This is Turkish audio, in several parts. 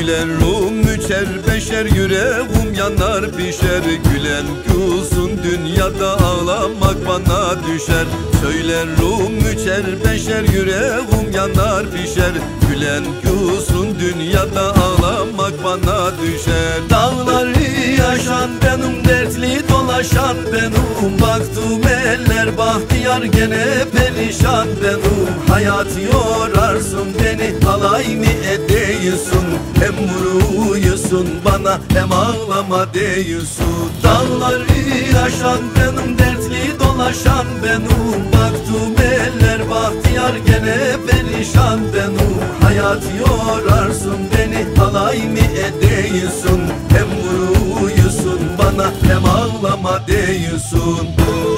Söyler Rum üçer beşer yüreğim yanar pişer. Gülen gülsün dünyada ağlamak bana düşer. Söyler Rum üçer beşer yüreğim yanar pişer. Gülen gülsün dünyada ağlamak bana düşer. Dağları yaşan benim, dertli dolaşan benim. Baktım eller bahtiyar gene perişan benim. Hayat yorarsın beni, alay mı ediyorsun? Hem vuruyorsun bana hem ağlama diyorsun. Dağları yaşan benim, dertli dolaşan benim. Baktım eller bahtiyar gene perişan benim. Hayat yorarsın beni, alay mı ediyorsun? Hem vuruyorsun bana hem ağlama diyorsun.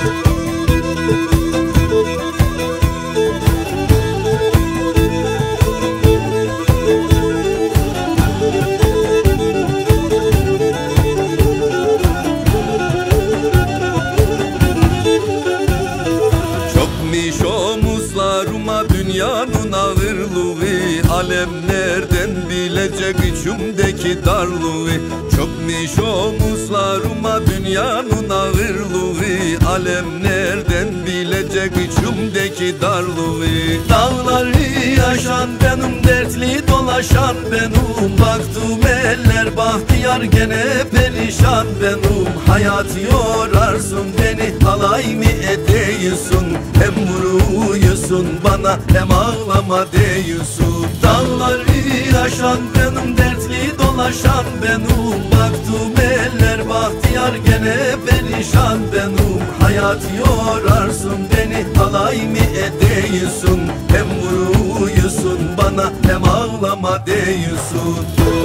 Çokmuş omuzlarıma dünyanın ağırlığı. Alem nereden bilecek içimdeki darlığı? Çokmuş omuzlarıma dünyanın ağırlığı. Alem nereden bilecek içimdeki darlığı? Dağları yaşan benim, dertli dolaşan benim. Baktım eller bahtiyar gene perişan benim. Hayat yorarsın beni, alay mı ediyorsun? Hem vuruyorsun bana hem ağlama diyorsun. Dağları yaşan benim, dertli dolaşan benim. Baktım eller bahtiyar gene perişan benim. Hayat yorarsın beni, alay mı ediyorsun? Hem vuruyorsun bana hem ağlama diyorsun.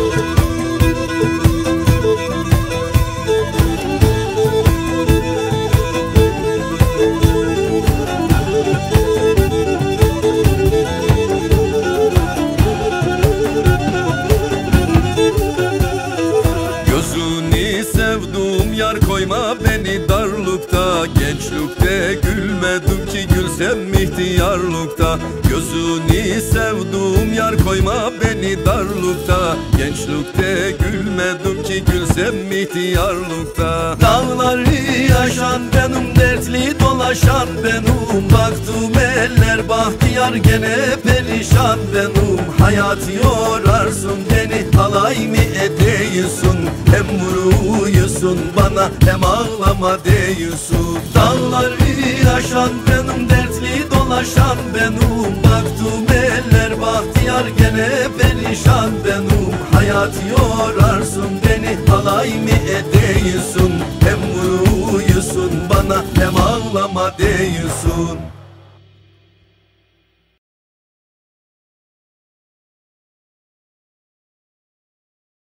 Sevduğum yar koyma beni darlıkta. Gençlikte gülmedim ki gülsem ihtiyarlıkta. Gözünü sevduğum yar koyma beni darlıkta. Gençlikte gülmedim ki gülsem ihtiyarlıkta. Dağları yaşan benim, dertli dolaşan benim. Baktım eller bahtiyar gene perişan benim. Hayat yorarsın beni, alay mı ediyorsun? Hem vuruyorsun bana hem ağlama diyorsun. Dağları yaşan benim, dertli dolaşan benim. Baktım eller bahtiyar gene perişan benim. Hayat yorarsın beni, alay mı ediyorsun? Hem vuruyorsun bana hem ağlama diyorsun.